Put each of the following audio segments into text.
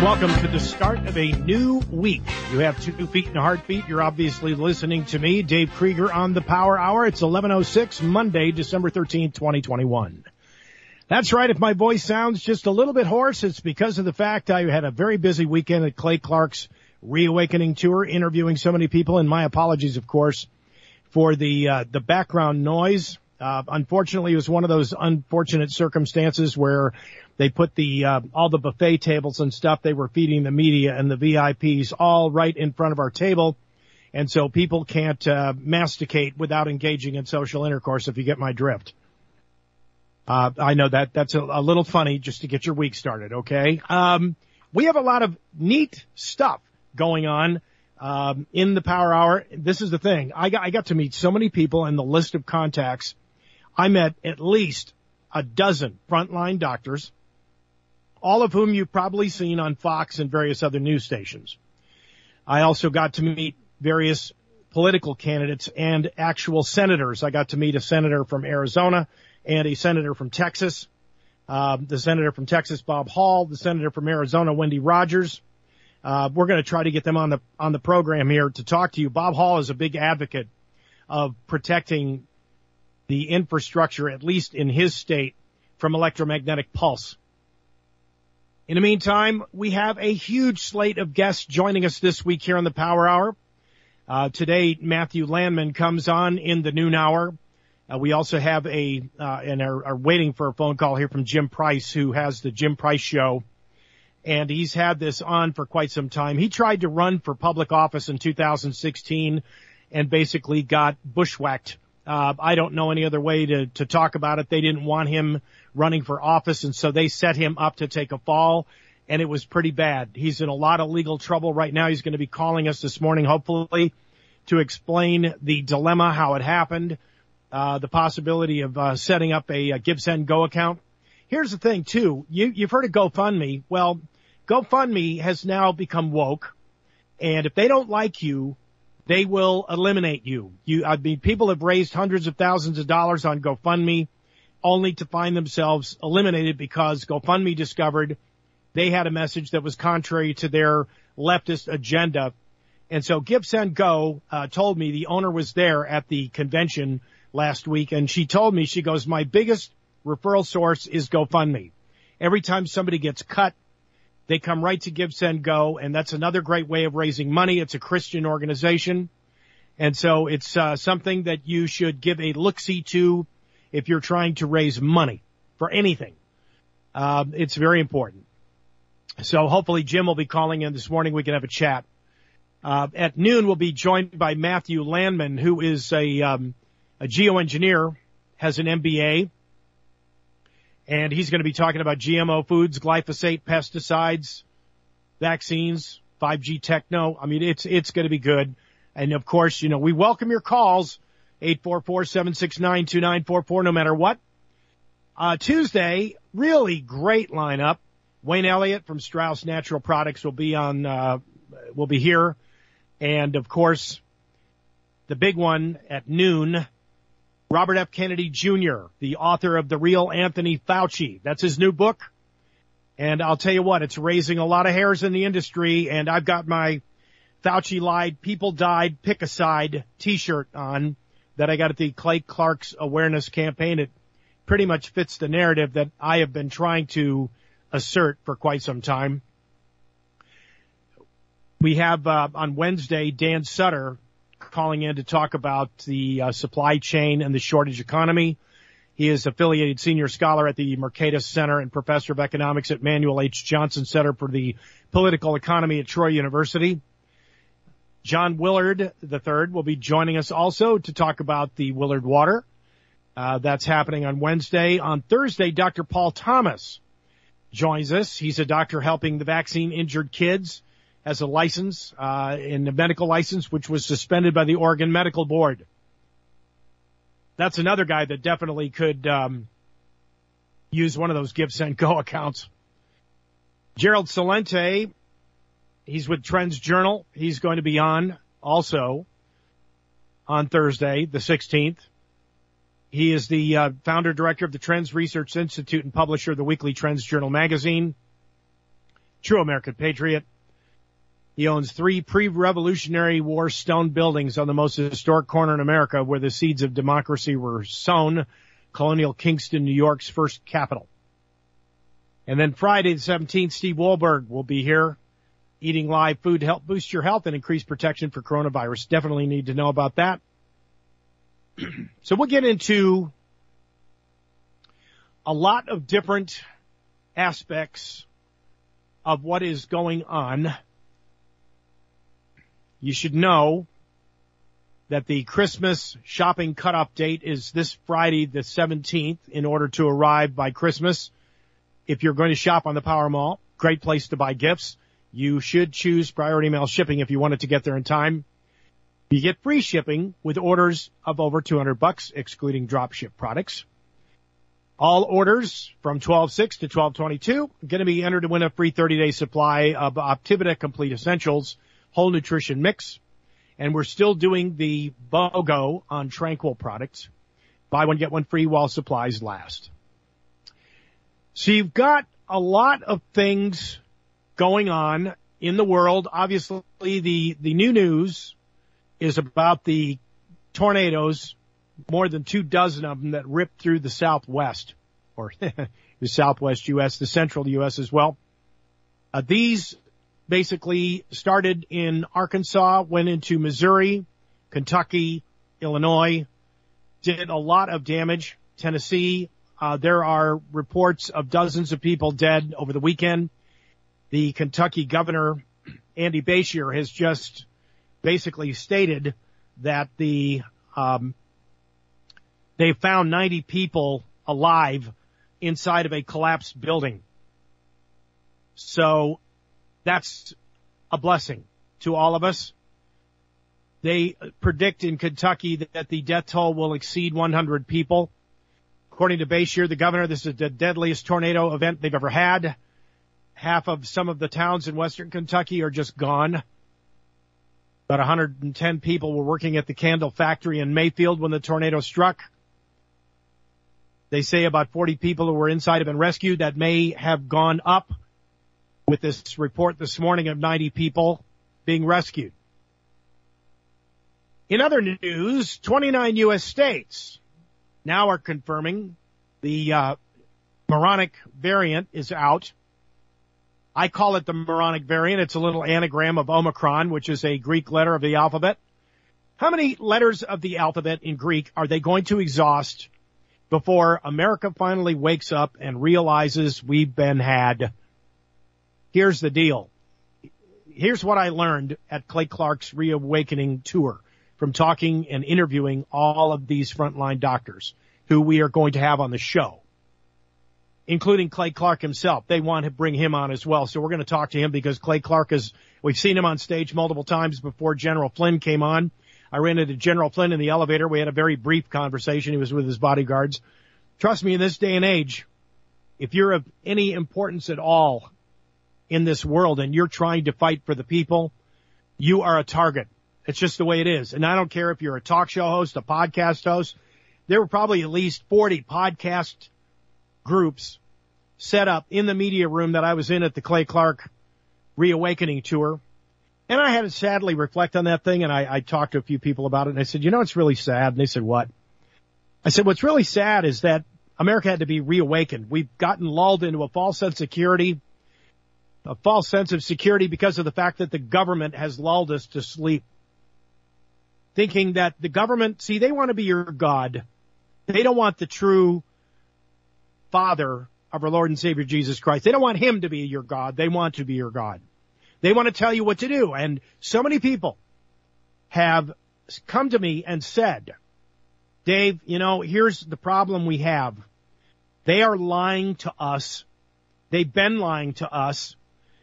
Welcome to the start of a new week. You have 2 feet and a heartbeat. You're obviously listening to me, Dave Krieger, on the Power Hour. It's 11:06, Monday, December 13th, 2021. That's right. If my voice sounds just a little bit hoarse, it's because of the fact I had a very busy weekend at Clay Clark's Reawakening Tour, interviewing so many people, and my apologies, of course, for the background noise. Unfortunately, it was one of those unfortunate circumstances where they put all the buffet tables and stuff they were feeding the media and the VIPs all right in front of our table. And so people can't masticate without engaging in social intercourse, if you get my drift. I know that's a little funny just to get your week started, okay? We have a lot of neat stuff going on in the Power Hour. This is the thing. I got to meet so many people, and the list of contacts. I met at least a dozen frontline doctors, all of whom you've probably seen on Fox and various other news stations. I also got to meet various political candidates and actual senators. I got to meet a senator from Arizona and a senator from Texas. The senator from Texas, Bob Hall, the senator from Arizona, Wendy Rogers. We're going to try to get them on the program here to talk to you. Bob Hall is a big advocate of protecting the infrastructure, at least in his state, from electromagnetic pulse. In the meantime, we have a huge slate of guests joining us this week here on the Power Hour. Today, Matthew Landman comes on in the noon hour. We also have and are waiting for a phone call here from Jim Price, who has the Jim Price Show. And he's had this on for quite some time. He tried to run for public office in 2016 and basically got bushwhacked. I don't know any other way to talk about it. They didn't want him running for office, and so they set him up to take a fall, and it was pretty bad. He's in a lot of legal trouble right now. He's going to be calling us this morning, hopefully, to explain the dilemma, how it happened, the possibility of setting up a GiveSendGo account. Here's the thing, too. You've heard of GoFundMe. Well, GoFundMe has now become woke, and if they don't like you, they will eliminate you. People have raised hundreds of thousands of dollars on GoFundMe only to find themselves eliminated because GoFundMe discovered they had a message that was contrary to their leftist agenda. And so GiveSendGo told me, the owner was there at the convention last week, and she told me, she goes, my biggest referral source is GoFundMe. Every time somebody gets cut, they come right to GiveSendGo, and that's another great way of raising money. It's a Christian organization, and so it's something that you should give a look-see to if you're trying to raise money for anything. It's very important. So hopefully Jim will be calling in this morning. We can have a chat. At noon, we'll be joined by Matthew Landman, who is a geoengineer, has an MBA. And he's going to be talking about GMO foods, glyphosate, pesticides, vaccines, 5G techno. I mean, it's going to be good. And of course, we welcome your calls, 844-769-2944, no matter what. Tuesday, really great lineup. Wayne Elliott from Strauss Natural Products will be here. And of course, the big one at noon, Robert F. Kennedy Jr., the author of The Real Anthony Fauci. That's his new book. And I'll tell you what, it's raising a lot of hairs in the industry, and I've got my Fauci lied, people died, pick a side t-shirt on that I got at the Clay Clark's awareness campaign. It pretty much fits the narrative that I have been trying to assert for quite some time. We have on Wednesday, Dan Sutter calling in to talk about the supply chain and the shortage economy. He is affiliated senior scholar at the Mercatus Center and professor of economics at Manuel H. Johnson Center for the Political Economy at Troy University. John Willard III will be joining us also to talk about the Willard Water. That's happening on Wednesday. On Thursday, Dr. Paul Thomas joins us. He's a doctor helping the vaccine-injured kids, has a license, in a medical license, which was suspended by the Oregon Medical Board. That's another guy that definitely could use one of those GiveSendGo accounts. Gerald Celente, he's with Trends Journal. He's going to be on also on Thursday, the 16th. He is the founder director of the Trends Research Institute and publisher of the weekly Trends Journal magazine. True American patriot. He owns 3 pre-Revolutionary War stone buildings on the most historic corner in America where the seeds of democracy were sown, colonial Kingston, New York's first capital. And then Friday the 17th, Steve Wohlberg will be here eating live food to help boost your health and increase protection for coronavirus. Definitely need to know about that. So we'll get into a lot of different aspects of what is going on. You should know that the Christmas shopping cutoff date is this Friday, the 17th, in order to arrive by Christmas. If you're going to shop on the Power Mall, great place to buy gifts. You should choose priority mail shipping if you want it to get there in time. You get free shipping with orders of over $200, excluding drop ship products. All orders from 12/6 to 12/22 going to be entered to win a free 30-day supply of Optivita Complete Essentials Whole Nutrition Mix. And we're still doing the BOGO on Tranquil products. Buy one, get one free while supplies last. So you've got a lot of things going on in the world. Obviously, the new news is about the tornadoes, more than 24 of them that ripped through the Southwest, or the Southwest U.S., the Central U.S. as well. These basically started in Arkansas, went into Missouri, Kentucky, Illinois, did a lot of damage. Tennessee, there are reports of dozens of people dead over the weekend. The Kentucky governor, Andy Beshear, has just basically stated that they found 90 people alive inside of a collapsed building. So that's a blessing to all of us. They predict in Kentucky that the death toll will exceed 100 people. According to Beshear, the governor, this is the deadliest tornado event they've ever had. Half of some of the towns in western Kentucky are just gone. About 110 people were working at the candle factory in Mayfield when the tornado struck. They say about 40 people who were inside have been rescued. That may have gone up with this report this morning of 90 people being rescued. In other news, 29 U.S. states now are confirming the moronic variant is out. I call it the moronic variant. It's a little anagram of Omicron, which is a Greek letter of the alphabet. How many letters of the alphabet in Greek are they going to exhaust before America finally wakes up and realizes we've been had? Here's the deal. Here's what I learned at Clay Clark's Reawakening tour from talking and interviewing all of these frontline doctors who we are going to have on the show, including Clay Clark himself. They want to bring him on as well. So we're going to talk to him because Clay Clark we've seen him on stage multiple times before General Flynn came on. I ran into General Flynn in the elevator. We had a very brief conversation. He was with his bodyguards. Trust me, in this day and age, if you're of any importance at all in this world and you're trying to fight for the people, you are a target. It's just the way it is. And I don't care if you're a talk show host, a podcast host. There were probably at least 40 podcast groups set up in the media room that I was in at the Clay Clark Reawakening tour. And I had to sadly reflect on that thing, and I talked to a few people about it, and I said, it's really sad. And they said, what? I said, what's really sad is that America had to be reawakened. We've gotten lulled into a false sense of security because of the fact that the government has lulled us to sleep. Thinking that the government, they want to be your God. They don't want the true Father of our Lord and Savior Jesus Christ. They don't want him to be your God. They want to be your God. They want to tell you what to do. And so many people have come to me and said, Dave, here's the problem we have. They are lying to us. They've been lying to us.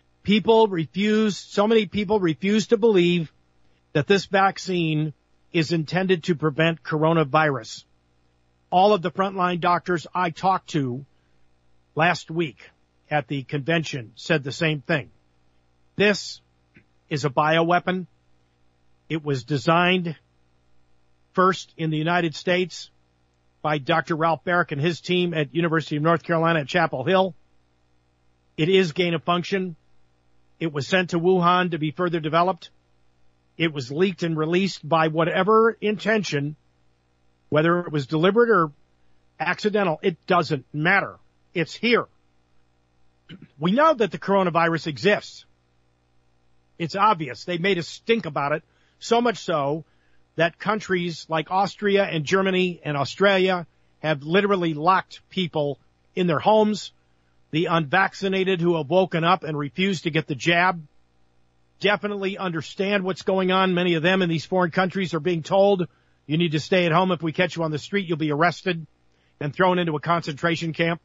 So many people refuse to believe that this vaccine is intended to prevent coronavirus. All of the frontline doctors I talked to last week at the convention said the same thing. This is a bioweapon. It was designed first in the United States by Dr. Ralph Baric and his team at University of North Carolina at Chapel Hill. It is gain of function. It was sent to Wuhan to be further developed. It was leaked and released by whatever intention, whether it was deliberate or accidental, it doesn't matter. It's here. We know that the coronavirus exists. It's obvious. They made a stink about it, so much so that countries like Austria and Germany and Australia have literally locked people in their homes. The unvaccinated who have woken up and refused to get the jab definitely understand what's going on. Many of them in these foreign countries are being told, you need to stay at home. If we catch you on the street, you'll be arrested and thrown into a concentration camp.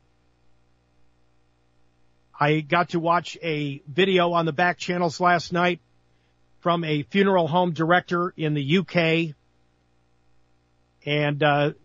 I got to watch a video on the back channels last night from a funeral home director in the UK. And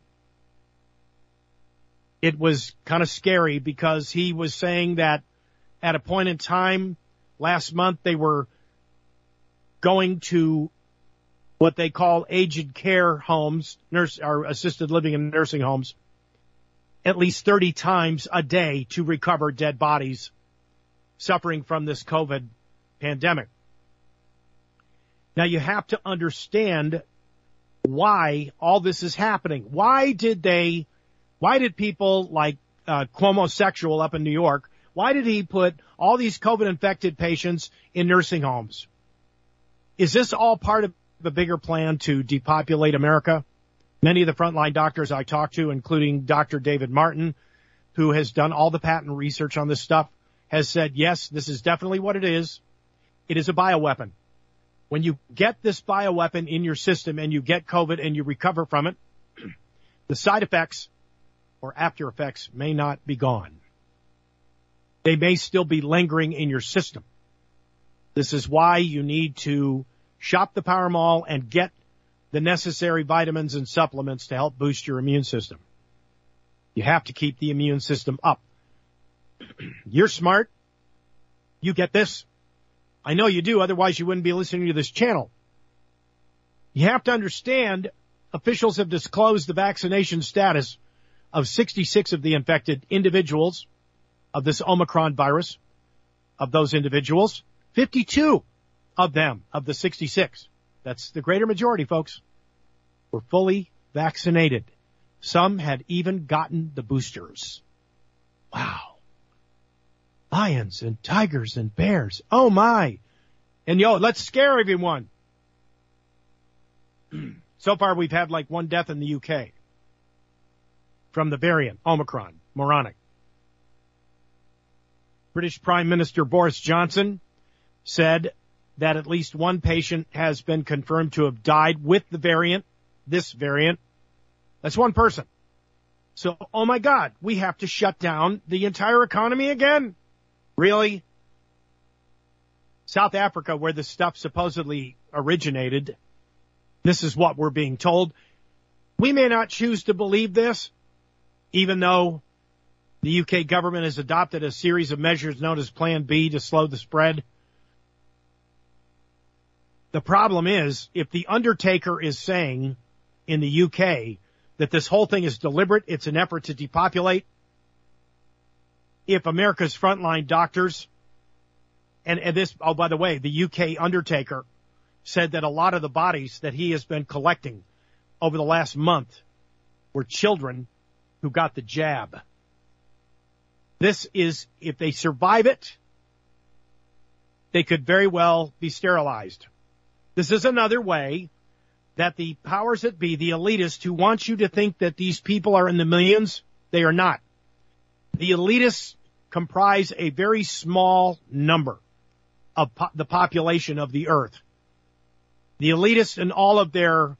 it was kind of scary because he was saying that at a point in time last month, they were going to what they call aged care homes, or assisted living and nursing homes, at least 30 times a day to recover dead bodies suffering from this COVID pandemic. Now you have to understand why all this is happening. Why did people like Cuomo Sexual up in New York, why did he put all these COVID-infected patients in nursing homes? Is this all part of the bigger plan to depopulate America? Many of the frontline doctors I talked to, including Dr. David Martin, who has done all the patent research on this stuff, has said, yes, this is definitely what it is. It is a bioweapon. When you get this bioweapon in your system and you get COVID and you recover from it, the side effects or after effects may not be gone. They may still be lingering in your system. This is why you need to shop the Power Mall and get the necessary vitamins and supplements to help boost your immune system. You have to keep the immune system up. You're smart. You get this. I know you do, otherwise you wouldn't be listening to this channel. You have to understand, officials have disclosed the vaccination status of 66 of the infected individuals of this Omicron virus. Of those individuals, 52 of them, of the 66, that's the greater majority, folks, were fully vaccinated. Some had even gotten the boosters. Wow. Lions and tigers and bears. Oh my. And let's scare everyone. So far we've had like one death in the UK from the variant, Omicron, moronic. British Prime Minister Boris Johnson said that at least one patient has been confirmed to have died with the variant, this variant. That's one person. So, oh my God, we have to shut down the entire economy again? Really? South Africa, where this stuff supposedly originated, this is what we're being told. We may not choose to believe this, even though the UK government has adopted a series of measures known as Plan B to slow the spread. The problem is, if the Undertaker is saying in the UK that this whole thing is deliberate, it's an effort to depopulate, if America's frontline doctors, and this, oh, by the way, the UK Undertaker said that a lot of the bodies that he has been collecting over the last month were children who got the jab. This is, if they survive it, they could very well be sterilized. This is another way that the powers that be, the elitists who want you to think that these people are in the millions, they are not. The elitists comprise a very small number of the population of the earth. The elitists and all of their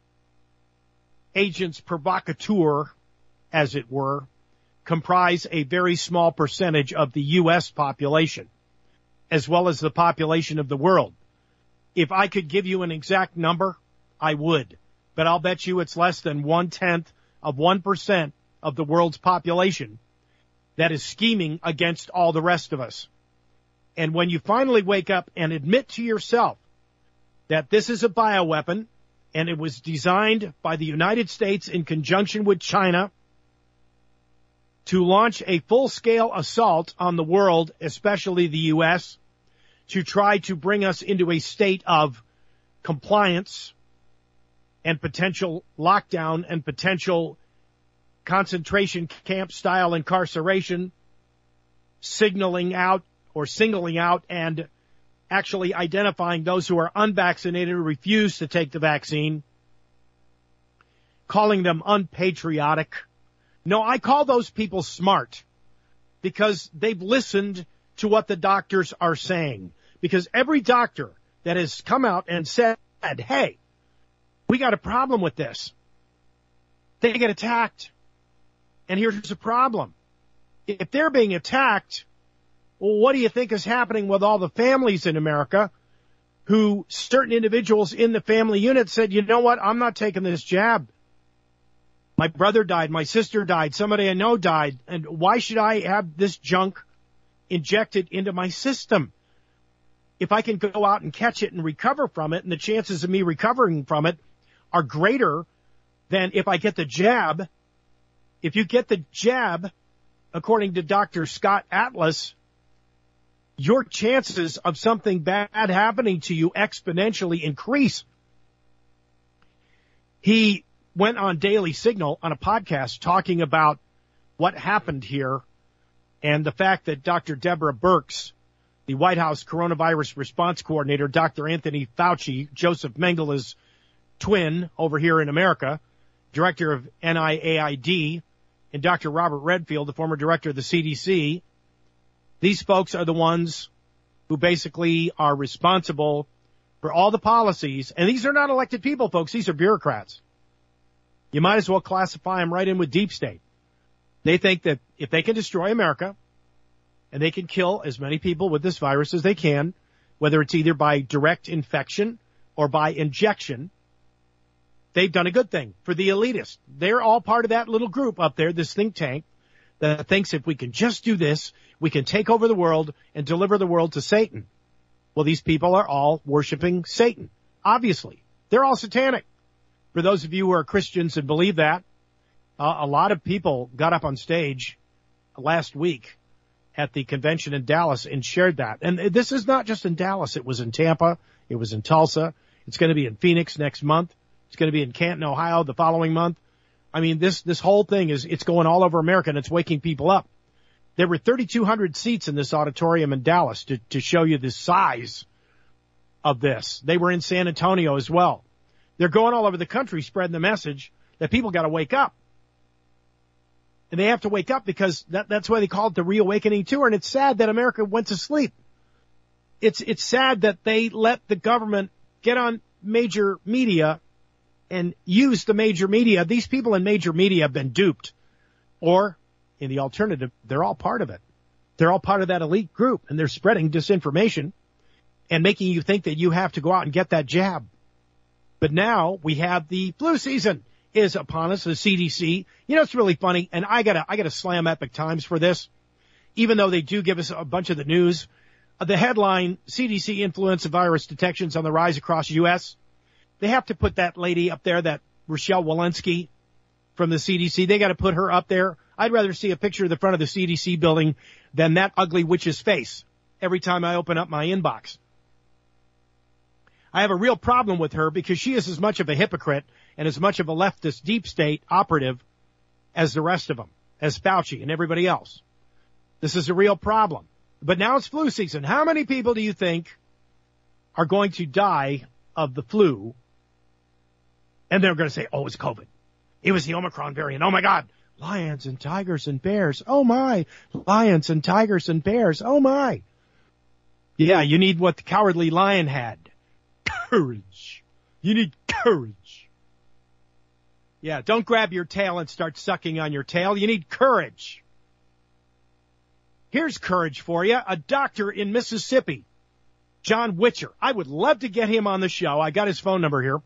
agents provocateur, as it were, comprise a very small percentage of the U.S. population, as well as the population of the world. If I could give you an exact number, I would. But I'll bet you it's less than 1/10 of 1% of the world's population that is scheming against all the rest of us. And when you finally wake up and admit to yourself that this is a bioweapon and it was designed by the United States in conjunction with China to launch a full-scale assault on the world, especially the U.S., to try to bring us into a state of compliance and potential lockdown and potential concentration camp style incarceration, singling out and actually identifying those who are unvaccinated or refuse to take the vaccine, calling them unpatriotic. No, I call those people smart because they've listened to what the doctors are saying. Because every doctor that has come out and said, hey, we got a problem with this, they get attacked. And here's the problem. If they're being attacked, well, what do you think is happening with all the families in America who certain individuals in the family unit said, you know what, I'm not taking this jab. My brother died, my sister died, somebody I know died, and why should I have this junk injected into my system? If I can go out and catch it and recover from it, and the chances of me recovering from it are greater than if I get the jab. If you get the jab, according to Dr. Scott Atlas, your chances of something bad happening to you exponentially increase. He went on Daily Signal on a podcast talking about what happened here and the fact that Dr. Deborah Birx, the White House coronavirus response coordinator, Dr. Anthony Fauci, Joseph Mengele's twin over here in America, director of NIAID, and Dr. Robert Redfield, the former director of the CDC, these folks are the ones who basically are responsible for all the policies. And these are not elected people, folks. These are bureaucrats. You might as well classify them right in with deep state. They think that if they can destroy America and they can kill as many people with this virus as they can, whether it's either by direct infection or by injection, they've done a good thing for the elitists. They're all part of that little group up there, this think tank, that thinks if we can just do this, we can take over the world and deliver the world to Satan. Well, these people are all worshiping Satan. Obviously, they're all satanic. For those of you who are Christians and believe that, a lot of people got up on stage last week at the convention in Dallas and shared that. And this is not just in Dallas. It was in Tampa. It was in Tulsa. It's going to be in Phoenix next month. It's going to be in Canton, Ohio the following month. I mean, this whole thing it's going all over America and it's waking people up. There were 3,200 seats in this auditorium in Dallas to show you the size of this. They were in San Antonio as well. They're going all over the country spreading the message that people got to wake up. And they have to wake up because that's why they call it the reawakening tour. And it's sad that America went to sleep. It's sad that they let the government get on major media and use the major media. These people in major media have been duped. Or, in the alternative, they're all part of it. They're all part of that elite group, and they're spreading disinformation and making you think that you have to go out and get that jab. But now we have the flu season is upon us, the CDC. You know, it's really funny, and I gotta slam Epic Times for this, even though they do give us a bunch of the news. The headline, CDC influenza virus detections on the rise across U.S. They have to put that lady up there, that Rochelle Walensky from the CDC. They got to put her up there. I'd rather see a picture of the front of the CDC building than that ugly witch's face every time I open up my inbox. I have a real problem with her because she is as much of a hypocrite and as much of a leftist deep state operative as the rest of them, as Fauci and everybody else. This is a real problem. But now it's flu season. How many people do you think are going to die of the flu? And they're going to say, oh, it's COVID. It was the Omicron variant. Oh, my God. Lions and tigers and bears. Oh, my. Lions and tigers and bears. Oh, my. Yeah, you need what the Cowardly Lion had. Courage. You need courage. Yeah, don't grab your tail and start sucking on your tail. You need courage. Here's courage for you. A doctor in Mississippi, John Witcher. I would love to get him on the show. I got his phone number here.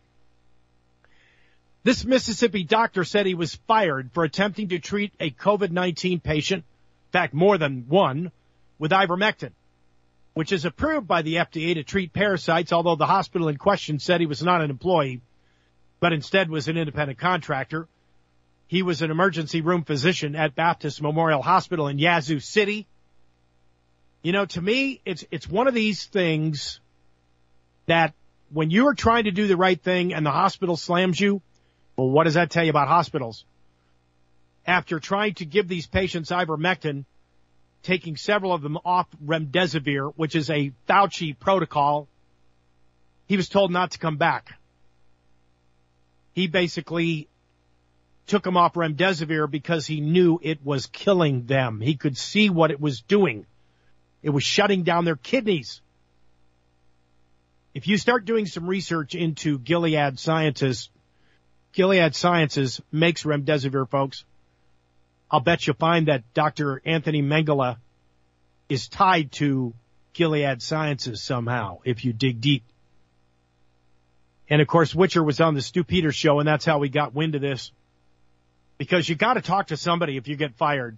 This Mississippi doctor said he was fired for attempting to treat a COVID-19 patient, in fact, more than one, with ivermectin, which is approved by the FDA to treat parasites, although the hospital in question said he was not an employee, but instead was an independent contractor. He was an emergency room physician at Baptist Memorial Hospital in Yazoo City. You know, to me, it's one of these things that when you are trying to do the right thing and the hospital slams you, well, what does that tell you about hospitals? After trying to give these patients ivermectin, taking several of them off remdesivir, which is a Fauci protocol, he was told not to come back. He basically took them off remdesivir because he knew it was killing them. He could see what it was doing. It was shutting down their kidneys. If you start doing some research into Gilead Sciences makes remdesivir, folks. I'll bet you'll find that Dr. Anthony Mengele is tied to Gilead Sciences somehow, if you dig deep. And, of course, Witcher was on the Stu Peters show, and that's how we got wind of this. Because you got to talk to somebody if you get fired.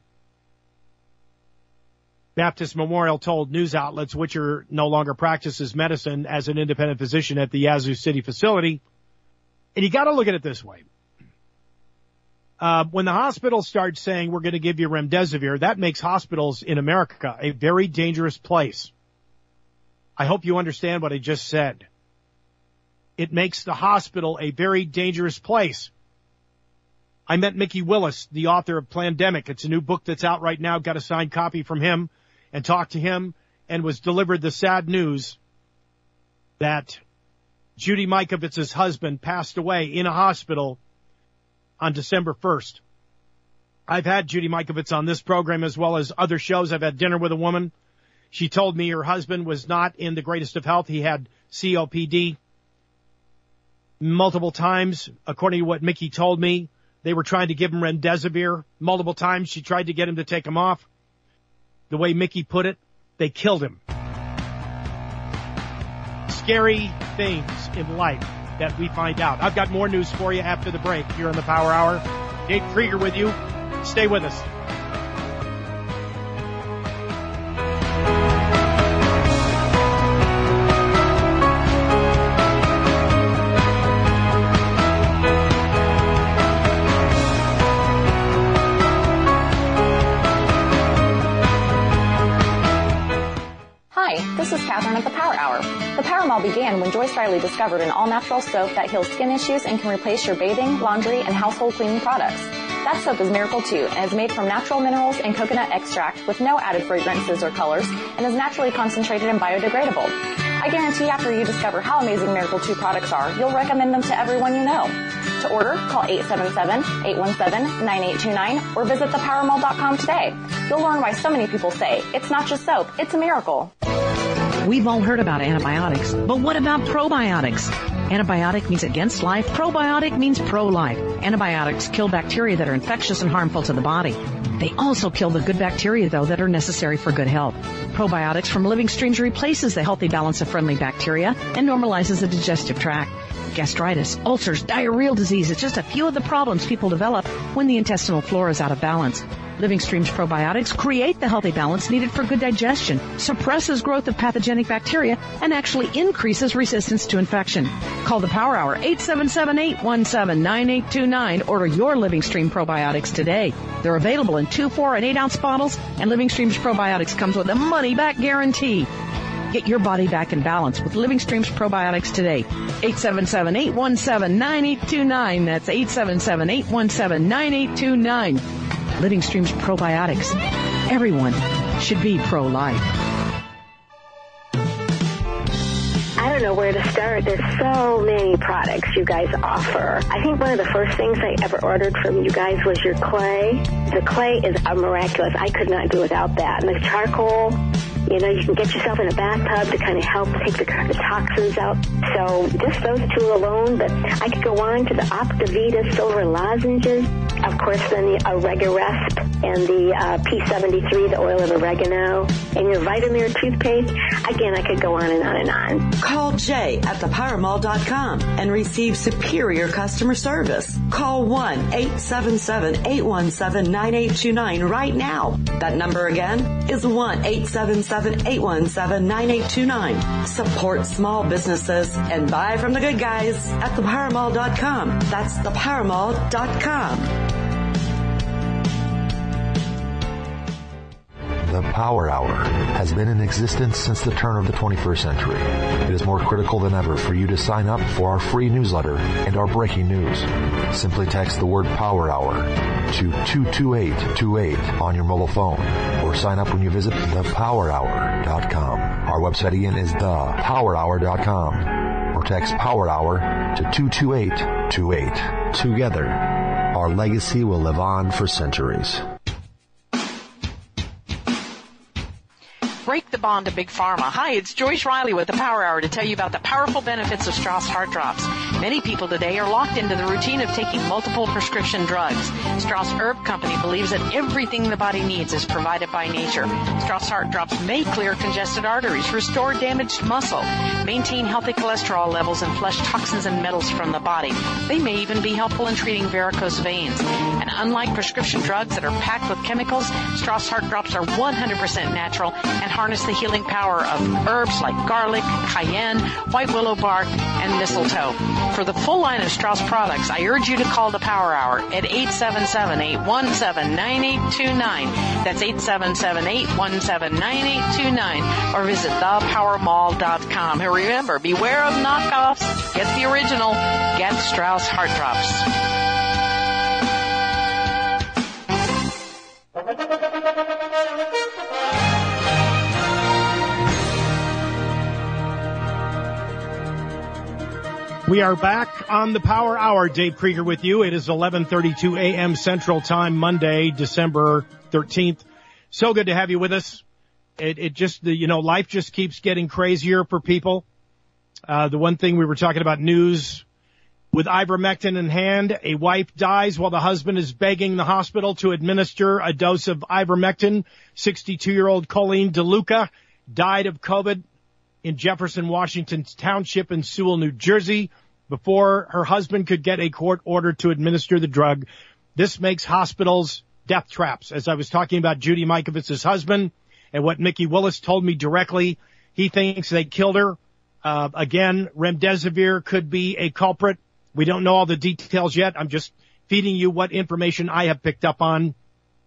Baptist Memorial told news outlets Witcher no longer practices medicine as an independent physician at the Yazoo City facility. And you got to look at it this way. When the hospitals start saying we're going to give you remdesivir, that makes hospitals in America a very dangerous place. I hope you understand what I just said. It makes the hospital a very dangerous place. I met Mickey Willis, the author of Plandemic. It's a new book that's out right now. Got a signed copy from him and talked to him and was delivered the sad news that Judy Mikovits's husband passed away in a hospital on December 1st. I've had Judy Mikovits on this program as well as other shows. I've had dinner with a woman. She told me her husband was not in the greatest of health. He had COPD multiple times. According to what Mickey told me, they were trying to give him remdesivir multiple times. She tried to get him to take him off. The way Mickey put it, they killed him. Scary things in life that we find out. I've got more news for you after the break here on the Power Hour. Dave Krieger with you. Stay with us. This is Catherine at the Power Hour. The Power Mall began when Joyce Riley discovered an all-natural soap that heals skin issues and can replace your bathing, laundry, and household cleaning products. That soap is Miracle 2 and is made from natural minerals and coconut extract with no added fragrances or colors and is naturally concentrated and biodegradable. I guarantee after you discover how amazing Miracle 2 products are, you'll recommend them to everyone you know. To order, call 877-817-9829 or visit thepowermall.com today. You'll learn why so many people say, it's not just soap, it's a miracle. We've all heard about antibiotics, but what about probiotics? Antibiotic means against life. Probiotic means pro-life. Antibiotics kill bacteria that are infectious and harmful to the body. They also kill the good bacteria, though, that are necessary for good health. Probiotics from Living Streams replaces the healthy balance of friendly bacteria and normalizes the digestive tract. Gastritis, ulcers, diarrheal disease, it's just a few of the problems people develop when the intestinal flora is out of balance. Living Streams probiotics create the healthy balance needed for good digestion, suppresses growth of pathogenic bacteria, and actually increases resistance to infection. Call the Power Hour, 877-817-9829. Order your Living Stream probiotics today. They're available in 2, 4, and 8-ounce bottles, and Living Streams probiotics comes with a money-back guarantee. Get your body back in balance with Living Streams probiotics today. 877-817-9829. That's 877-817-9829. Living Streams probiotics. Everyone should be pro-life. I don't know where to start. There's so many products you guys offer. I think one of the first things I ever ordered from you guys was your clay. The clay is miraculous. I could not do without that. And the charcoal, you know, you can get yourself in a bathtub to kind of help take the toxins out. So just those two alone, but I could go on to the Optivita silver lozenges. Of course, then the Oregarest and the P73, the oil of oregano, and your Vitamir toothpaste. Again, I could go on and on and on. Call Jay at thepowermall.com and receive superior customer service. Call 1-877-817-9829 right now. That number again is 1-877-817-9829. Support small businesses and buy from the good guys at thepowermall.com. That's thepowermall.com. The Power Hour has been in existence since the turn of the 21st century. It is more critical than ever for you to sign up for our free newsletter and our breaking news. Simply text the word Power Hour to 22828 on your mobile phone or sign up when you visit thepowerhour.com. Our website again is thepowerhour.com or text Power Hour to 22828. Together, our legacy will live on for centuries. Break the bond to Big Pharma. Hi, it's Joyce Riley with the Power Hour to tell you about the powerful benefits of Strauss Heart Drops. Many people today are locked into the routine of taking multiple prescription drugs. Strauss Herb Company believes that everything the body needs is provided by nature. Strauss Heart Drops may clear congested arteries, restore damaged muscle, maintain healthy cholesterol levels, and flush toxins and metals from the body. They may even be helpful in treating varicose veins. And unlike prescription drugs that are packed with chemicals, Strauss Heart Drops are 100% natural and harness the healing power of herbs like garlic, cayenne, white willow bark, and mistletoe. For the full line of Strauss products, I urge you to call the Power Hour at 877-817-9829. That's 877-817-9829. Or visit thepowermall.com. And remember, beware of knockoffs. Get the original. Get Strauss Heart Drops. We are back on the Power Hour. Dave Krieger with you. It is 11:32 a.m. Central Time, Monday, December 13th. So good to have you with us. It just, life just keeps getting crazier for people. The one thing we were talking about news with ivermectin in hand, a wife dies while the husband is begging the hospital to administer a dose of ivermectin. 62-year-old Colleen DeLuca died of COVID in Jefferson, Washington Township in Sewell, New Jersey, before her husband could get a court order to administer the drug. This makes hospitals death traps. As I was talking about Judy Mikovits's husband and what Mickey Willis told me directly, he thinks they killed her. Again, remdesivir could be a culprit. We don't know all the details yet. I'm just feeding you what information I have picked up on.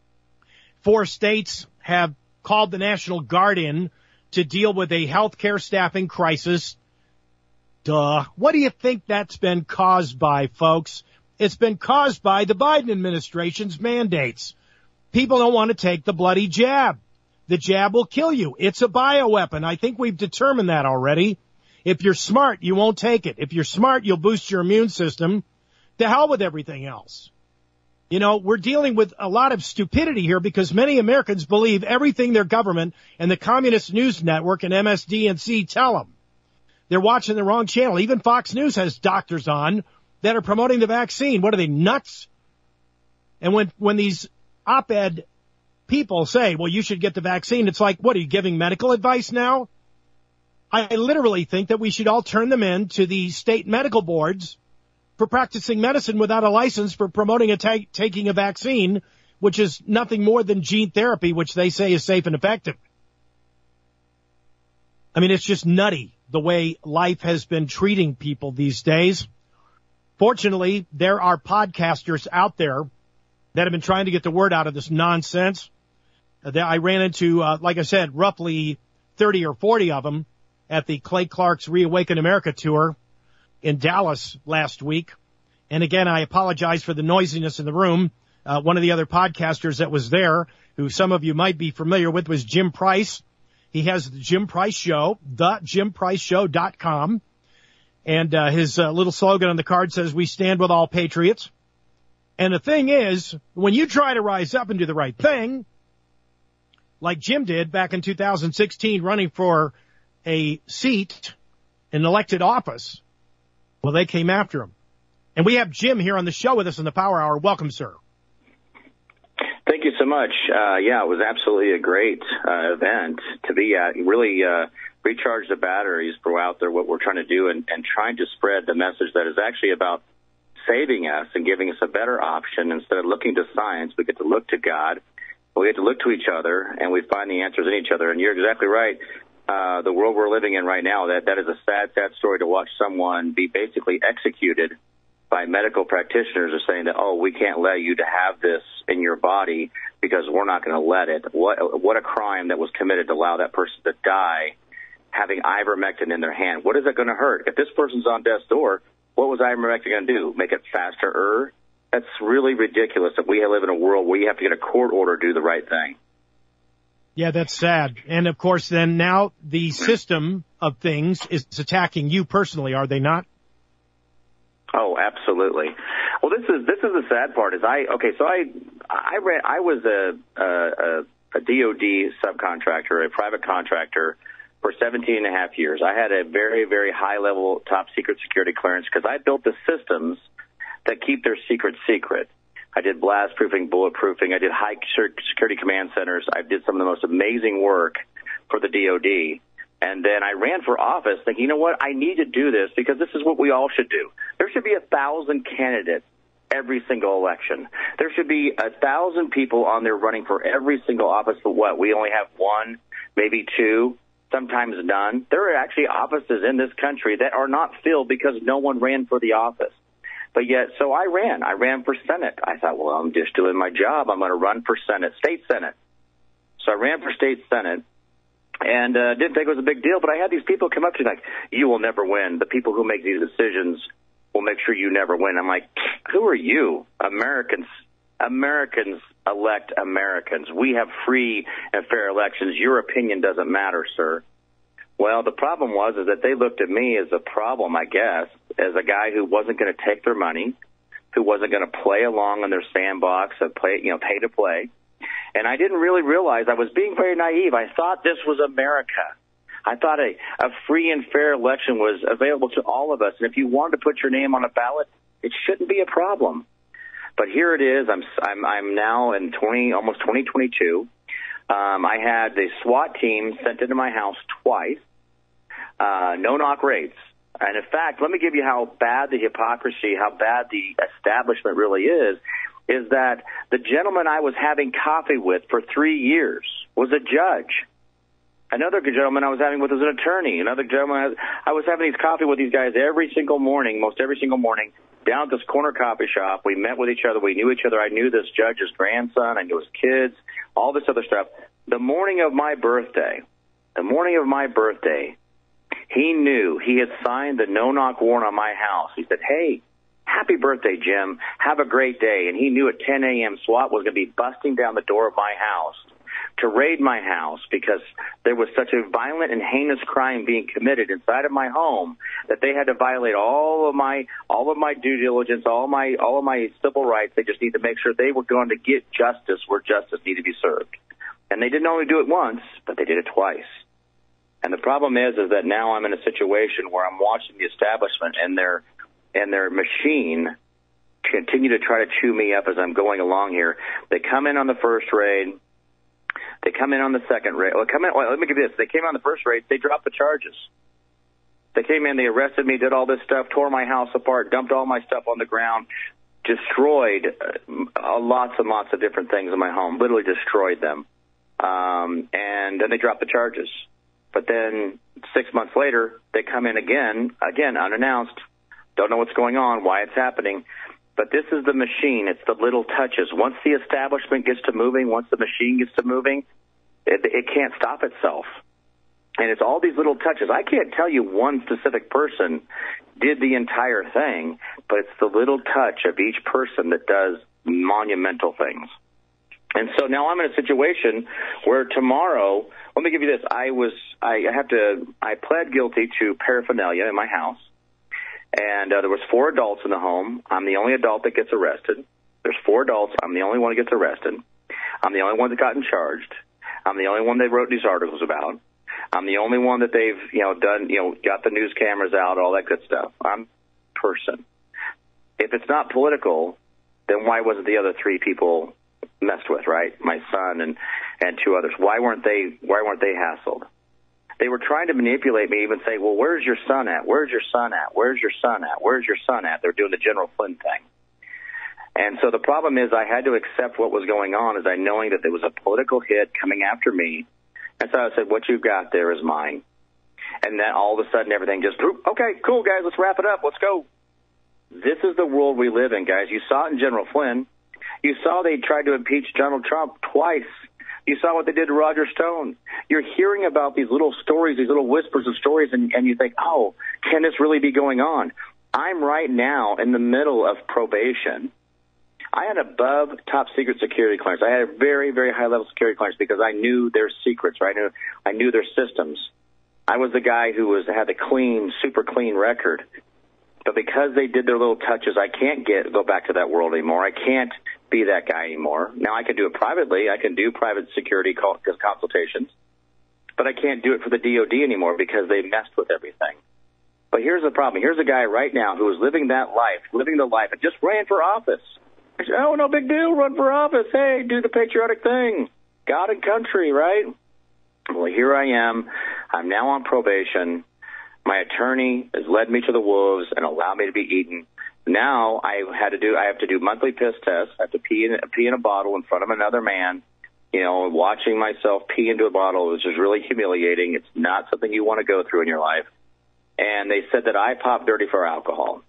4 states have called the National Guard in to deal with a healthcare staffing crisis. Duh. What do you think that's been caused by, folks? It's been caused by the Biden administration's mandates. People don't want to take the bloody jab. The jab will kill you. It's a bioweapon. I think we've determined that already. If you're smart, you won't take it. If you're smart, you'll boost your immune system. To hell with everything else. We're dealing with a lot of stupidity here because many Americans believe everything their government and the Communist News Network and MSDNC tell them. They're watching the wrong channel. Even Fox News has doctors on that are promoting the vaccine. What are they, nuts? And when these op-ed people say, well, you should get the vaccine, it's like, what, are you giving medical advice now? I literally think that we should all turn them in to the state medical boards for practicing medicine without a license for promoting taking a vaccine, which is nothing more than gene therapy, which they say is safe and effective. I mean, it's just nutty the way life has been treating people these days. Fortunately, there are podcasters out there that have been trying to get the word out of this nonsense. I ran into, like I said, roughly 30 or 40 of them at the Clay Clark's Reawaken America tour in Dallas last week. And again, I apologize for the noisiness in the room. One of the other podcasters that was there, who some of you might be familiar with, was Jim Price. He has the Jim Price Show, thejimpriceshow.com. And his little slogan on the card says, "We stand with all patriots." And the thing is, when you try to rise up and do the right thing, like Jim did back in 2016, running for a seat in elected office, well, they came after him. And we have Jim here on the show with us in the Power Hour. Welcome, sir. Thank you so much. It was absolutely a great event to be at. Really recharge the batteries, throw out there what we're trying to do, and trying to spread the message that is actually about saving us and giving us a better option. Instead of looking to science, we get to look to God. We get to look to each other, and we find the answers in each other. And you're exactly right. The world we're living in right now, that is a sad, sad story to watch someone be basically executed by medical practitioners are saying that, oh, we can't let you to have this in your body because we're not going to let it. What a crime that was committed to allow that person to die having ivermectin in their hand. What is it going to hurt? If this person's on death's door, what was ivermectin going to do? Make it faster? That's really ridiculous that we live in a world where you have to get a court order to do the right thing. Yeah, that's sad. And, of course, then now the system of things is attacking you personally, are they not? Oh, absolutely. Well, this is the sad part. I was a DOD subcontractor, a private contractor for 17 and a half years. I had a very, very high level top secret security clearance because I built the systems that keep their secrets secret. I did blast proofing, bulletproofing. I did high security command centers. I did some of the most amazing work for the DOD. And then I ran for office thinking, you know what, I need to do this because this is what we all should do. There should be 1,000 candidates every single election. There should be 1,000 people on there running for every single office, but what? We only have one, maybe two, sometimes none. There are actually offices in this country that are not filled because no one ran for the office. But yet, so I ran for Senate. I thought, well, I'm just doing my job. I'm going to run for Senate, state Senate. So I ran for state Senate. And didn't think it was a big deal, but I had these people come up to me like, you will never win. The people who make these decisions will make sure you never win. I'm like, who are you? Americans elect Americans. We have free and fair elections. Your opinion doesn't matter, sir. Well, the problem was that they looked at me as a problem, I guess, as a guy who wasn't going to take their money, who wasn't going to play along in their sandbox and pay to play. And I didn't really realize I was being very naive. I thought this was America. I thought a free and fair election was available to all of us. And if you wanted to put your name on a ballot, it shouldn't be a problem. But here it is. I'm now in almost 2022. I had the SWAT team sent into my house twice. No-knock raids. And in fact, let me give you how bad the hypocrisy, how bad the establishment really is that the gentleman I was having coffee with for 3 years was a judge. Another gentleman I was having with was an attorney. Another gentleman, I was having these coffee with these guys every single morning, most every single morning, down at this corner coffee shop. We met with each other. We knew each other. I knew this judge's grandson. I knew his kids, all this other stuff. The morning of my birthday, he knew he had signed the no-knock warrant on my house. He said, hey, happy birthday, Jim. Have a great day. And he knew at 10 a.m. SWAT was going to be busting down the door of my house to raid my house because there was such a violent and heinous crime being committed inside of my home that they had to violate all of my due diligence, all of my civil rights. They just need to make sure they were going to get justice where justice needed to be served. And they didn't only do it once, but they did it twice. And the problem is that now I'm in a situation where I'm watching the establishment and their machine continue to try to chew me up as I'm going along here. They come in on the first raid. They come in on the second raid. Let me give you this. They came on the first raid. They dropped the charges. They came in. They arrested me, did all this stuff, tore my house apart, dumped all my stuff on the ground, destroyed lots and lots of different things in my home, literally destroyed them. And then they dropped the charges. But then 6 months later, they come in again, unannounced. Don't know what's going on, why it's happening. But this is the machine. It's the little touches. Once the establishment gets to moving, once the machine gets to moving, it can't stop itself. And it's all these little touches. I can't tell you one specific person did the entire thing, but it's the little touch of each person that does monumental things. And so now I'm in a situation where tomorrow, let me give you this. I pled guilty to paraphernalia in my house. And there was 4 adults in the home. I'm the only adult that gets arrested. There's 4 adults. I'm the only one that gets arrested. I'm the only one that gotten charged. I'm the only one they wrote these articles about. I'm the only one that they've, done, got the news cameras out, all that good stuff. I'm a person. If it's not political, then why wasn't the other 3 people messed with, right? My son and 2 others. Why weren't they hassled? They were trying to manipulate me, even say, well, where's your son at? Where's your son at? Where's your son at? Where's your son at? They're doing the General Flynn thing. And so the problem is I had to accept what was going on, as I knowing that there was a political hit coming after me. And so I said, what you've got there is mine. And then all of a sudden everything just, okay, cool, guys, let's wrap it up. Let's go. This is the world we live in, guys. You saw it in General Flynn. You saw they tried to impeach Donald Trump twice. You saw what they did to Roger Stone. You're hearing about these little stories, these little whispers of stories, and you think, oh, can this really be going on? I'm right now in the middle of probation. I had above top secret security clearance. I had a very, very high level security clearance because I knew their secrets, right? I knew their systems. I was the guy who had the clean, super clean record. But because they did their little touches, I can't go back to that world anymore. I can't be that guy anymore. Now I can do it privately. I can do private security consultations. But I can't do it for the DOD anymore because they messed with everything. But here's the problem. Here's a guy right now who is living that life, living the life, and just ran for office. I said, oh, no big deal, run for office. Hey, do the patriotic thing. God and country, right? Well, here I am. I'm now on probation. My attorney has led me to the wolves and allowed me to be eaten. Now I have to do monthly piss tests. I have to pee in a bottle in front of another man. You know, watching myself pee into a bottle is just really humiliating. It's not something you want to go through in your life. And they said that I pop dirty for alcohol.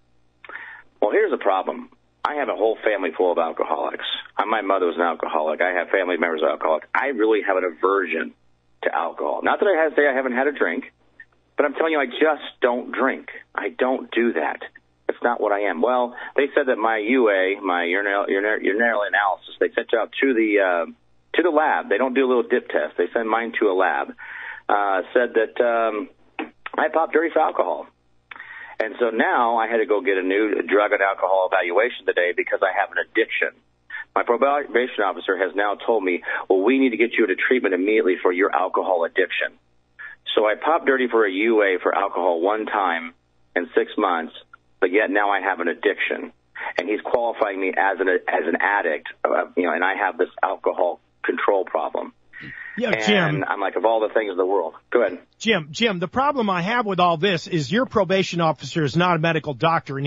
Well, here's the problem. I have a whole family full of alcoholics. My mother was an alcoholic. I have family members of alcoholics. I really have an aversion to alcohol. Not that I haven't had a drink, but I'm telling you, I just don't drink. I don't do that. It's not what I am. Well, they said that my UA, my urinary analysis, they sent out to the lab. They don't do a little dip test. They send mine to a lab. Said that I popped dirty for alcohol. And so now I had to go get a new drug and alcohol evaluation today because I have an addiction. My probation officer has now told me, well, we need to get you into treatment immediately for your alcohol addiction. So I popped dirty for a UA for alcohol one time in 6 months, but yet now I have an addiction. And he's qualifying me as an addict, and I have this alcohol control problem. Yeah, and Jim. I'm like, of all the things in the world. Go ahead. Jim, the problem I have with all this is your probation officer is not a medical doctor, and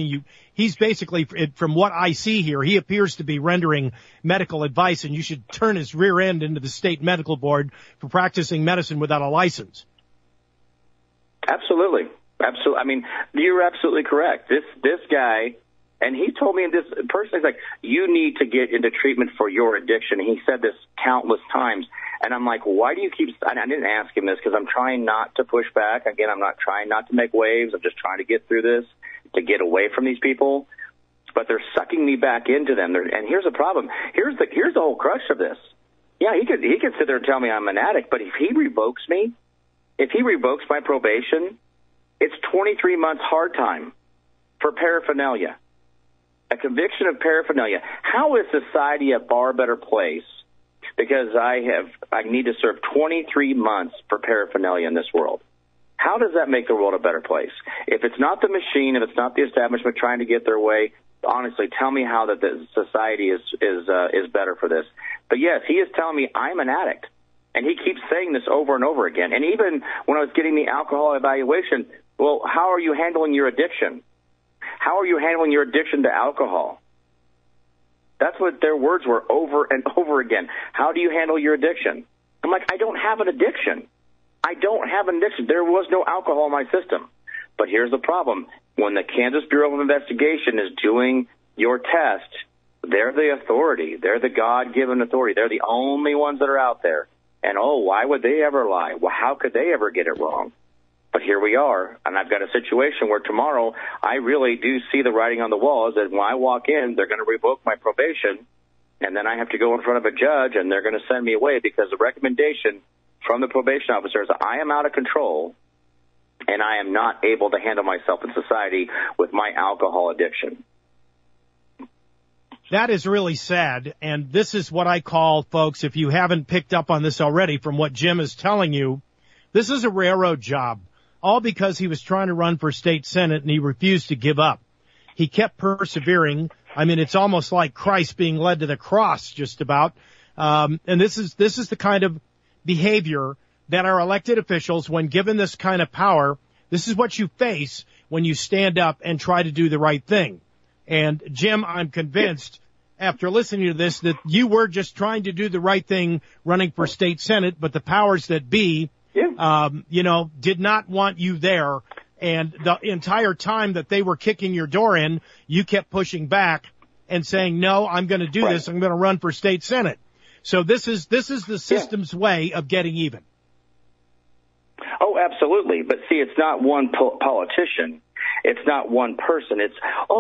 he's basically, from what I see here, he appears to be rendering medical advice, and you should turn his rear end into the state medical board for practicing medicine without a license. Absolutely. I mean, you're absolutely correct. This guy, and he told me this person, he's like, you need to get into treatment for your addiction. He said this countless times. And I'm like, why do you keep, I didn't ask him this because I'm trying not to push back. Again, I'm not trying not to make waves. I'm just trying to get through this, to get away from these people. But they're sucking me back into them. And here's the problem. Here's the whole crux of this. Yeah, he could sit there and tell me I'm an addict, but if he revokes my probation, it's 23 months hard time for paraphernalia. A conviction of paraphernalia. How is society a far better place? Because I need to serve 23 months for paraphernalia in this world. How does that make the world a better place? If it's not the machine, if it's not the establishment trying to get their way, honestly, tell me how that the society is better for this. But yes, he is telling me I'm an addict, and he keeps saying this over and over again. And even when I was getting the alcohol evaluation, well, how are you handling your addiction? How are you handling your addiction to alcohol? That's what their words were over and over again. How do you handle your addiction? I'm like, I don't have an addiction. I don't have an addiction. There was no alcohol in my system. But here's the problem. When the Kansas Bureau of Investigation is doing your test, they're the authority. They're the God-given authority. They're the only ones that are out there. And, why would they ever lie? Well, how could they ever get it wrong? But here we are, and I've got a situation where tomorrow I really do see the writing on the wall is that when I walk in, they're going to revoke my probation, and then I have to go in front of a judge, and they're going to send me away because the recommendation from the probation officer is I am out of control, and I am not able to handle myself in society with my alcohol addiction. That is really sad, and this is what I call, folks, if you haven't picked up on this already from what Jim is telling you, this is a railroad job. All because he was trying to run for state senate and he refused to give up. He kept persevering. I mean, it's almost like Christ being led to the cross, just about. And this is the kind of behavior that our elected officials, when given this kind of power, this is what you face when you stand up and try to do the right thing. And Jim, I'm convinced after listening to this that you were just trying to do the right thing running for state senate, but the powers that be, did not want you there. And the entire time that they were kicking your door in, you kept pushing back and saying, no, I'm going to do this. I'm going to run for state senate. So this is the system's way of getting even. Oh, absolutely. But see, it's not one politician. It's not one person. It's,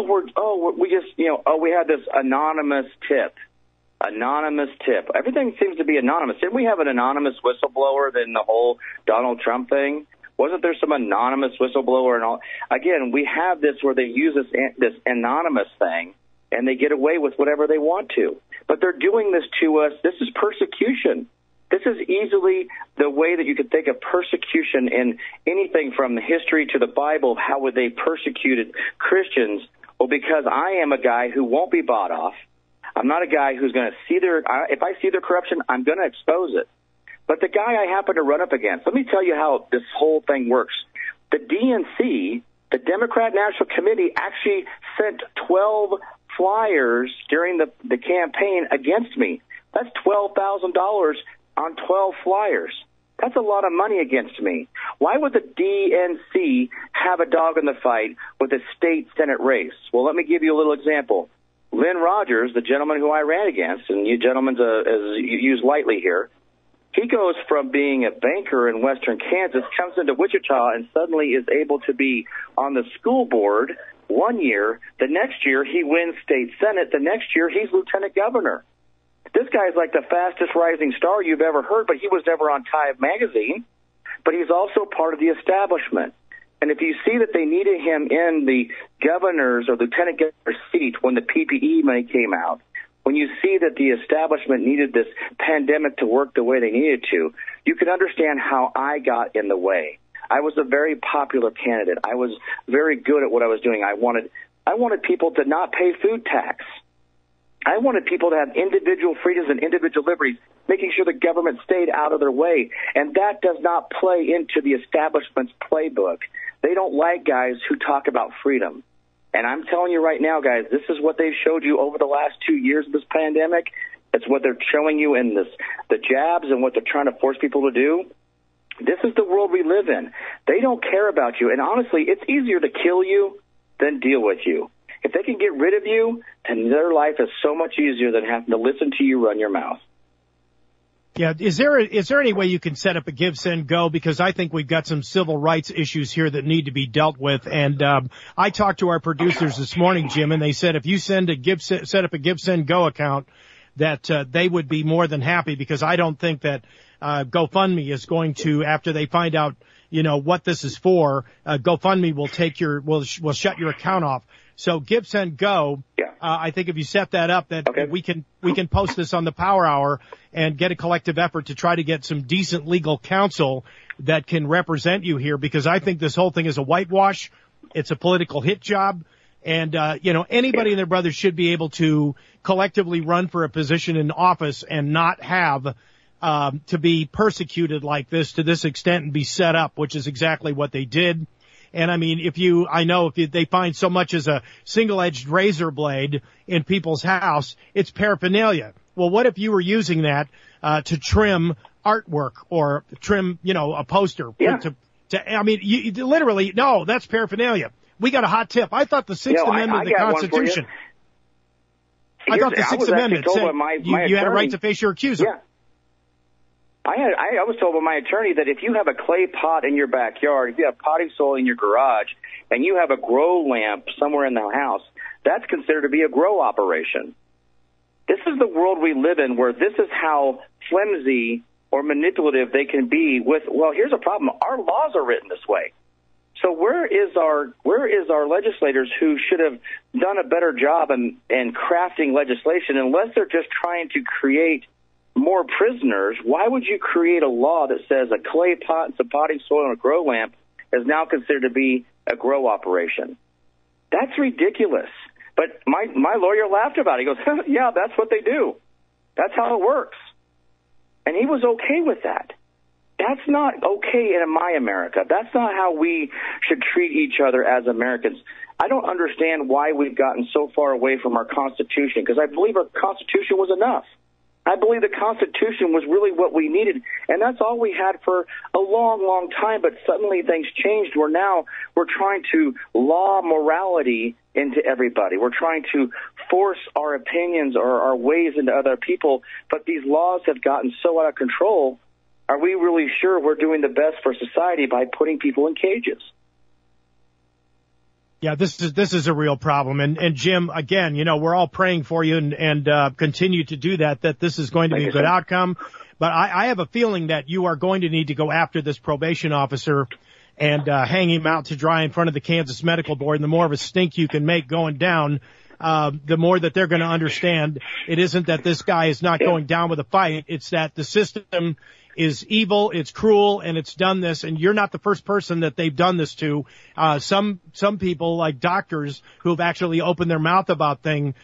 we had this anonymous tip. Anonymous tip. Everything seems to be anonymous. Didn't we have an anonymous whistleblower in the whole Donald Trump thing? Wasn't there some anonymous whistleblower and all? Again, we have this where they use this anonymous thing, and they get away with whatever they want to. But they're doing this to us. This is persecution. This is easily the way that you could think of persecution in anything from history to the Bible. How would they persecuted Christians? Well, because I am a guy who won't be bought off. I'm not a guy who's going to see if I see their corruption, I'm going to expose it. But the guy I happen to run up against, let me tell you how this whole thing works. The DNC, the Democrat National Committee, actually sent 12 flyers during the campaign against me. That's $12,000 on 12 flyers. That's a lot of money against me. Why would the DNC have a dog in the fight with a state Senate race? Well, let me give you a little example. Lynn Rogers, the gentleman who I ran against, and you gentlemen is used lightly here, he goes from being a banker in western Kansas, comes into Wichita, and suddenly is able to be on the school board 1 year. The next year, he wins state senate. The next year, he's lieutenant governor. This guy's like the fastest rising star you've ever heard, but he was never on Time magazine. But he's also part of the establishment. And if you see that they needed him in the governor's or lieutenant governor's seat when the PPE money came out, when you see that the establishment needed this pandemic to work the way they needed to, you can understand how I got in the way. I was a very popular candidate. I was very good at what I was doing. I wanted people to not pay food tax. I wanted people to have individual freedoms and individual liberties, making sure the government stayed out of their way. And that does not play into the establishment's playbook. They don't like guys who talk about freedom. And I'm telling you right now, guys, this is what they've showed you over the last 2 years of this pandemic. It's what they're showing you in the jabs and what they're trying to force people to do. This is the world we live in. They don't care about you. And honestly, it's easier to kill you than deal with you. If they can get rid of you, then their life is so much easier than having to listen to you run your mouth. Yeah, is there any way you can set up a Give, Send, Go? Because I think we've got some civil rights issues here that need to be dealt with. And I talked to our producers this morning, Jim, and they said if you set up a Give, Send, Go account, that they would be more than happy, because I don't think that GoFundMe is going to, after they find out, what this is for, GoFundMe will shut your account off. So Give, Send, Go. Yeah. I think if you set that up, that okay, we can post this on the Power Hour and get a collective effort to try to get some decent legal counsel that can represent you here, because I think this whole thing is a whitewash. It's a political hit job. And, anybody and their brother should be able to collectively run for a position in office and not have to be persecuted like this to this extent and be set up, which is exactly what they did. And I mean, if they find so much as a single-edged razor blade in people's house, it's paraphernalia. Well, what if you were using that to trim artwork or trim, a poster? Yeah. Literally, no, that's paraphernalia. We got a hot tip. I thought the Sixth Amendment of the Constitution. I thought the Sixth Amendment said you had a right to face your accuser. Yeah. I was told by my attorney that if you have a clay pot in your backyard, if you have potting soil in your garage, and you have a grow lamp somewhere in the house, that's considered to be a grow operation. This is the world we live in, where this is how flimsy or manipulative they can be with, well, here's a problem. Our laws are written this way. So where is our legislators who should have done a better job in crafting legislation? Unless they're just trying to create more prisoners, why would you create a law that says a clay pot and some potting soil and a grow lamp is now considered to be a grow operation? That's ridiculous. But my lawyer laughed about it. He goes, yeah, that's what they do. That's how it works. And he was okay with that. That's not okay in my America. That's not how we should treat each other as Americans. I don't understand why we've gotten so far away from our Constitution, because I believe our Constitution was enough. I believe the Constitution was really what we needed, and that's all we had for a long, long time, but suddenly things changed where now we're trying to law morality into everybody. We're trying to force our opinions or our ways into other people, but these laws have gotten so out of control. Are we really sure we're doing the best for society by putting people in cages? Yeah, this is a real problem. And Jim, again, we're all praying for you and continue to do that this is going to be a good outcome. But I have a feeling that you are going to need to go after this probation officer and hang him out to dry in front of the Kansas Medical Board. And the more of a stink you can make going down, the more that they're going to understand it isn't that this guy is not going down with a fight. It's that the system is evil, it's cruel, and it's done this, and you're not the first person that they've done this to. Some people, like doctors, who have actually opened their mouth about and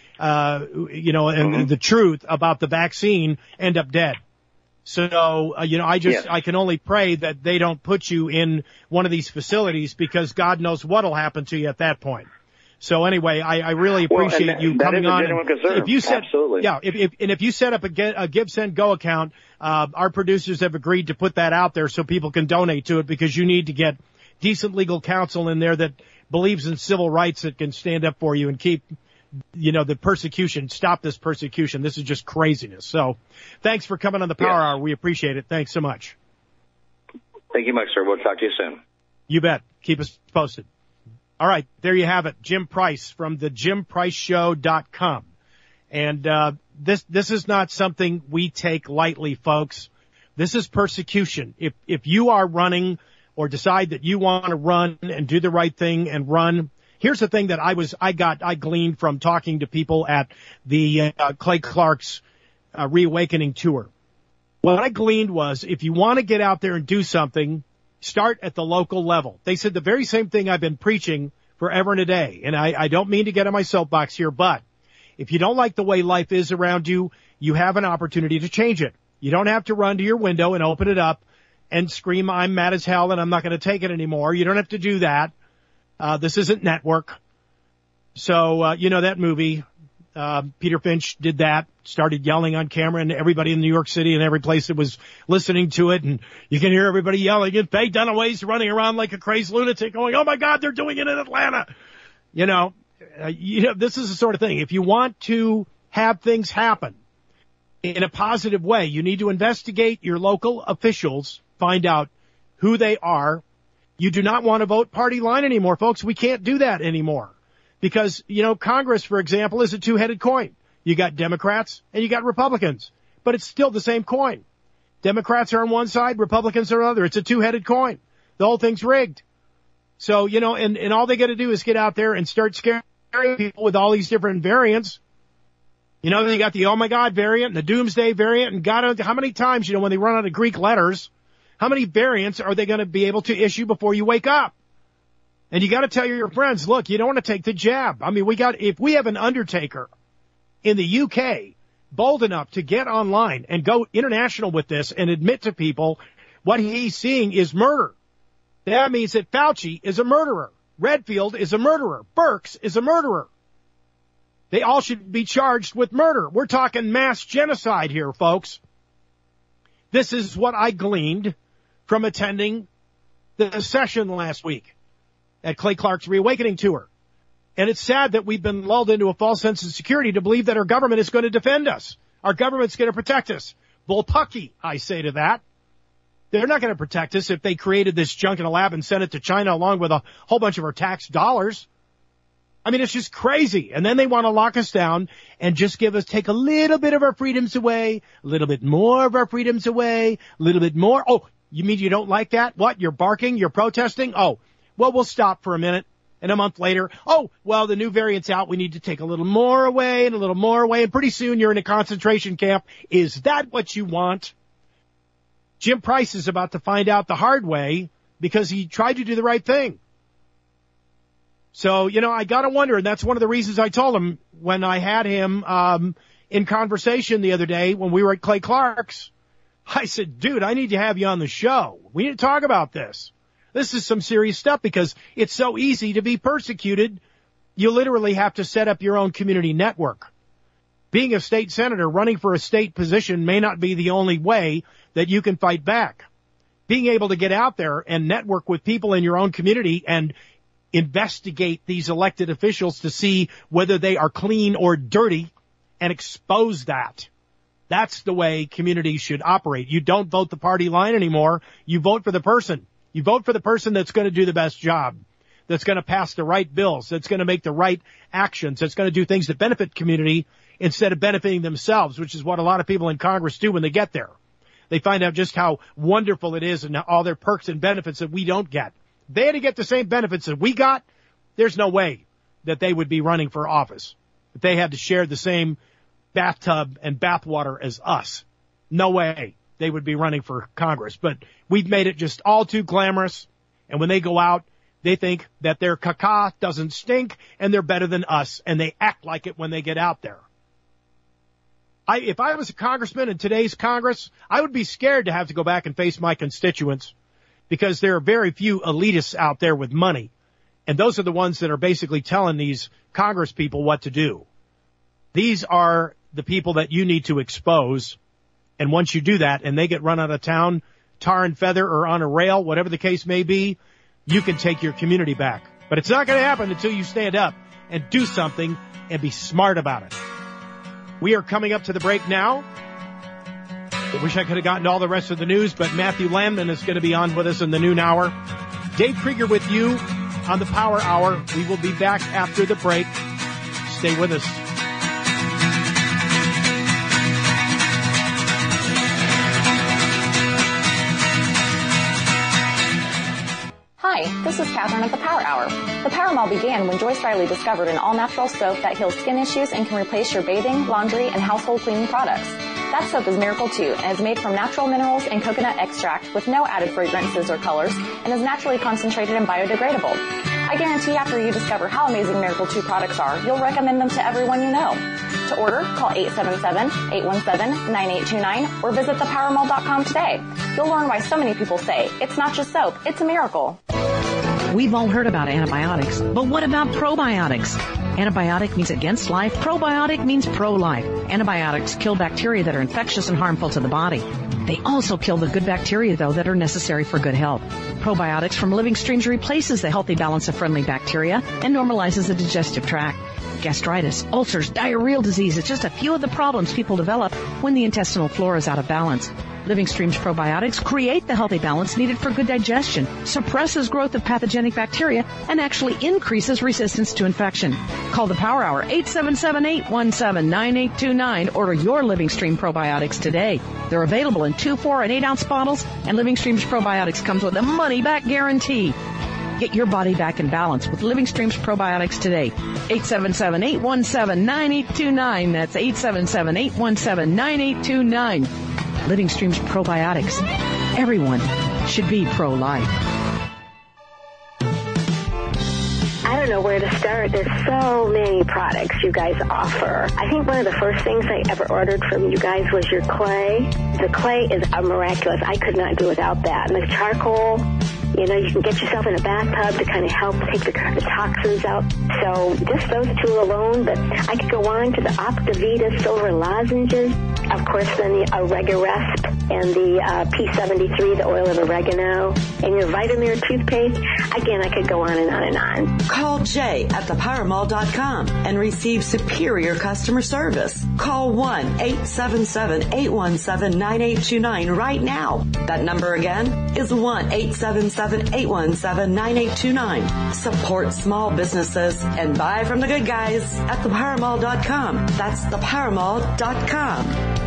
the truth about the vaccine end up dead. So, I can only pray that they don't put you in one of these facilities, because God knows what'll happen to you at that point. So anyway, I really appreciate you coming on. If you set, absolutely. Yeah, if you set up a Give, Send, Go account, our producers have agreed to put that out there so people can donate to it, because you need to get decent legal counsel in there that believes in civil rights, that can stand up for you and keep, the persecution, stop this persecution. This is just craziness. So thanks for coming on the Power Hour. We appreciate it. Thanks so much. Thank you much, sir. We'll talk to you soon. You bet. Keep us posted. All right, there you have it. Jim Price from the JimPriceShow.com. And this is not something we take lightly, folks. This is persecution. If you are running or decide that you want to run and do the right thing and run, here's the thing that I gleaned from talking to people at the Clay Clark's Reawakening tour. What I gleaned was, if you want to get out there and do something, start at the local level. They said the very same thing I've been preaching forever and a day. And I don't mean to get on my soapbox here, but if you don't like the way life is around you, you have an opportunity to change it. You don't have to run to your window and open it up and scream, I'm mad as hell and I'm not going to take it anymore. You don't have to do that. This isn't Network. So, that movie, Peter Finch did that, started yelling on camera, and everybody in New York City and every place that was listening to it, and you can hear everybody yelling, and Faye Dunaway's running around like a crazy lunatic going, oh my God, they're doing it in Atlanta. This is the sort of thing. If you want to have things happen in a positive way, you need to investigate your local officials, find out who they are. You do not want to vote party line anymore, folks. We can't do that anymore. Because, Congress, for example, is a two-headed coin. You got Democrats and you got Republicans, but it's still the same coin. Democrats are on one side, Republicans are on the other. It's a two-headed coin. The whole thing's rigged. So, and all they got to do is get out there and start scaring people with all these different variants. You got the oh my God variant and the doomsday variant, and God, how many times, when they run out of Greek letters, how many variants are they going to be able to issue before you wake up? And you got to tell your friends, look, you don't want to take the jab. I mean, if we have an undertaker in the UK bold enough to get online and go international with this and admit to people what he's seeing is murder, that means that Fauci is a murderer. Redfield is a murderer. Birx is a murderer. They all should be charged with murder. We're talking mass genocide here, folks. This is what I gleaned from attending the session last week at Clay Clark's Reawakening tour. And it's sad that we've been lulled into a false sense of security to believe that our government is going to defend us. Our government's going to protect us. Bullpucky, I say to that. They're not going to protect us if they created this junk in a lab and sent it to China along with a whole bunch of our tax dollars. I mean, it's just crazy. And then they want to lock us down and just take a little bit of our freedoms away, a little bit more of our freedoms away, a little bit more. Oh, you mean you don't like that? What? You're barking? You're protesting? Oh, well, we'll stop for a minute. And a month later, oh, well, the new variant's out. We need to take a little more away and a little more away. And pretty soon you're in a concentration camp. Is that what you want? Jim Price is about to find out the hard way because he tried to do the right thing. So, I got to wonder, and that's one of the reasons I told him when I had him in conversation the other day when we were at Clay Clark's. I said, dude, I need to have you on the show. We need to talk about this. This is some serious stuff because it's so easy to be persecuted. You literally have to set up your own community network. Being a state senator, running for a state position may not be the only way that you can fight back. Being able to get out there and network with people in your own community and investigate these elected officials to see whether they are clean or dirty and expose that. That's the way communities should operate. You don't vote the party line anymore. You vote for the person. You vote for the person that's going to do the best job, that's going to pass the right bills, that's going to make the right actions, that's going to do things that benefit community instead of benefiting themselves, which is what a lot of people in Congress do when they get there. They find out just how wonderful it is and all their perks and benefits that we don't get. If they had to get the same benefits that we got, there's no way that they would be running for office. If they had to share the same bathtub and bathwater as us, no way they would be running for Congress. But we've made it just all too glamorous. And when they go out, they think that their caca doesn't stink and they're better than us. And they act like it when they get out there. If I was a congressman in today's Congress, I would be scared to have to go back and face my constituents because there are very few elitists out there with money. And those are the ones that are basically telling these Congress people what to do. These are the people that you need to expose. And once you do that and they get run out of town, tar and feather or on a rail, whatever the case may be, you can take your community back. But it's not going to happen until you stand up and do something and be smart about it. We are coming up to the break now. I wish I could have gotten to all the rest of the news, but Matthew Landman is going to be on with us in the noon hour. Dave Krieger with you on the Power Hour. We will be back after the break. Stay with us. Hi, this is Catherine at the Power Hour. The Power Mall began when Joyce Riley discovered an all-natural soap that heals skin issues and can replace your bathing, laundry, and household cleaning products. That soap is Miracle 2 and is made from natural minerals and coconut extract with no added fragrances or colors and is naturally concentrated and biodegradable. I guarantee after you discover how amazing Miracle 2 products are, you'll recommend them to everyone you know. To order, call 877-817-9829 or visit thepowermall.com today. You'll learn why so many people say, it's not just soap, it's a miracle. We've all heard about antibiotics, but what about probiotics? Antibiotic means against life. Probiotic means pro-life. Antibiotics kill bacteria that are infectious and harmful to the body. They also kill the good bacteria, though, that are necessary for good health. Probiotics from Living Streams replaces the healthy balance of friendly bacteria and normalizes the digestive tract. Gastritis, ulcers, diarrheal disease, it's just a few of the problems people develop when the intestinal flora is out of balance. Living Streams probiotics create the healthy balance needed for good digestion, suppresses growth of pathogenic bacteria, and actually increases resistance to infection. Call the Power Hour, 877-817-9829. Order your Living Stream probiotics today. They're available in 2, 4, and 8-ounce bottles, and Living Streams probiotics comes with a money-back guarantee. Get your body back in balance with Living Streams probiotics today. 877-817-9829. That's 877-817-9829. Living Streams probiotics. Everyone should be pro-life. I don't know where to start. There's so many products you guys offer. I think one of the first things I ever ordered from you guys was your clay. The clay is miraculous. I could not do without that. And the charcoal, you know, you can get yourself in a bathtub to kind of help take the toxins out. So just those two alone, but I could go on to the Optivita silver lozenges. Of course, then the Oregaresp and the P73, the oil of oregano, and your Vitamir toothpaste. Again, I could go on and on and on. Call Jay at thepowermall.com and receive superior customer service. Call 1-877-817-9829 right now. That number again is 1-877-817-9829. Support small businesses and buy from the good guys at thepowermall.com. That's thepowermall.com.